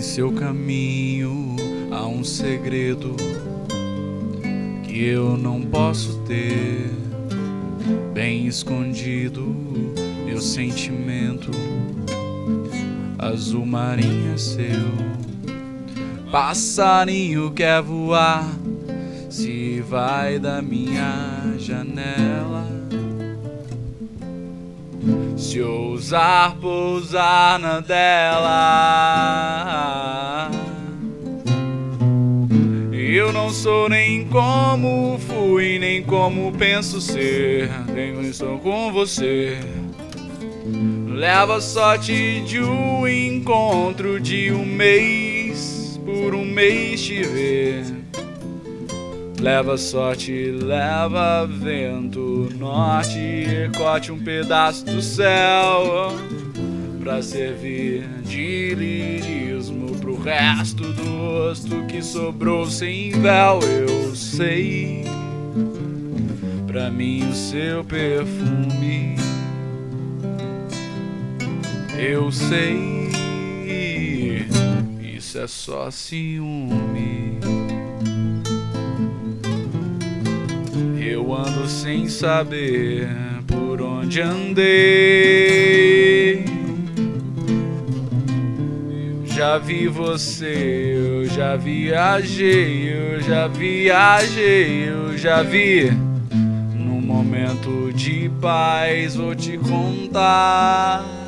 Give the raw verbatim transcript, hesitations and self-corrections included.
seu caminho há um segredo que eu não posso ter, bem escondido meu sentimento azul marinho é seu. Passarinho quer voar, se vai da minha janela, se ousar pousar na dela. Eu não sou nem como fui, nem como penso ser, nem estou com você. Leva a sorte de um encontro de um mês, por um mês te ver. Leva a sorte, leva vento norte, corte um pedaço do céu pra servir de lirismo pro resto do rosto que sobrou sem véu. Eu sei, pra mim o seu perfume, eu sei, isso é só ciúme. Eu ando sem saber por onde andei. Eu já vi você, eu já viajei, eu já viajei, eu já vi. Num momento de paz vou te contar